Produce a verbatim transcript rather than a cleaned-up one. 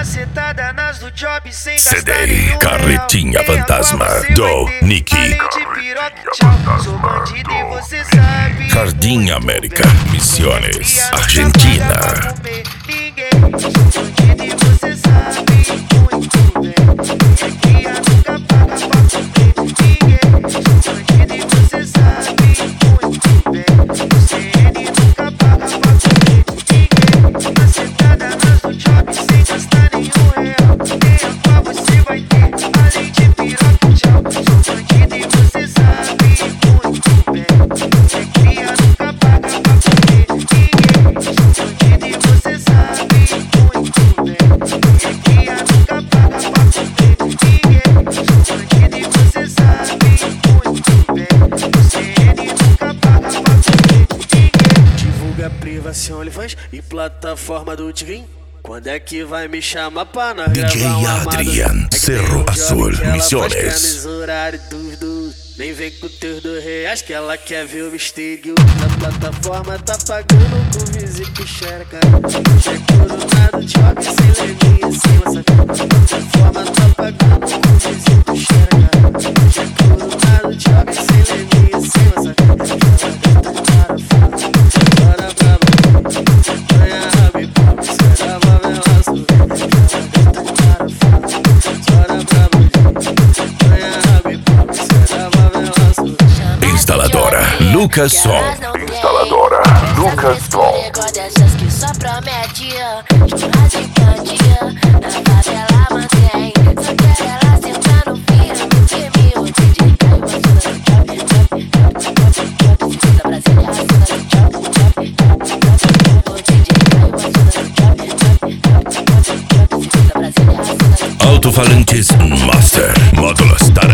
macetada nas do job sem C gastar D nenhum Carretinha real. Fantasma Meia pra do você vai ter, Nicky. além de piroca, tchau. Sou bandido e você sabe. Jardim muito América, bem. Misiones, Cria nunca Argentina. paga pra comer ninguém. Sou bandido e você sabe muito bem. Cria nunca paga pra comer ninguém. Sou bandido e você sabe muito bem. O C N nunca paga pra comer ninguém. Macetada nas do job sem gastar nenhum real. Meia pra você vai ter, além de piroca, tchau. Sou bandido e você sabe muito bem. É cria nunca paga pra comer ninguém. Sou bandido e você sabe muito bem. É cria nunca paga pra comer ninguém. Sou bandido e você sabe muito bem. O C N nunca paga pra comer ninguém. Divulga privação, OnlyFans e plataforma do Tigrin. Quando é que vai me chamar pra nós D J gravar um armado? Adrian, É que Cerro tem um job Azul, que ela faz Misiones. pra mim, horário dos dos. Nem vem com teus dois reais que ela quer ver o mistério. Na plataforma tá pagando com visita xereca. Já coronado, job sem levinha, sem massacre. Na plataforma tá pagando com visita xereca. Já coronado, job sem levinha, sem massacre. Ela gata para fora, bora brava. Ganha rabo e papo, sai da favela azul. Ela gata para fora, bora brava. Ganha rabo e papo, sai da favela azul. Instaladora Lucas Som. Instaladora Lucas Som. Dessas que só promete churrasco e cantinha. Na favela mantém. Só quer ela sentar no firme. Firme o D J caiu a zona do chop. Chop, chop, chop, chop. Da Brasília a zona do chop. Chop, chop, chop. O D J caiu a zona do chop. Chop, chop, chop, chop. Da Brasília a zona do chop. Alto-falantes Master. Módulos Tara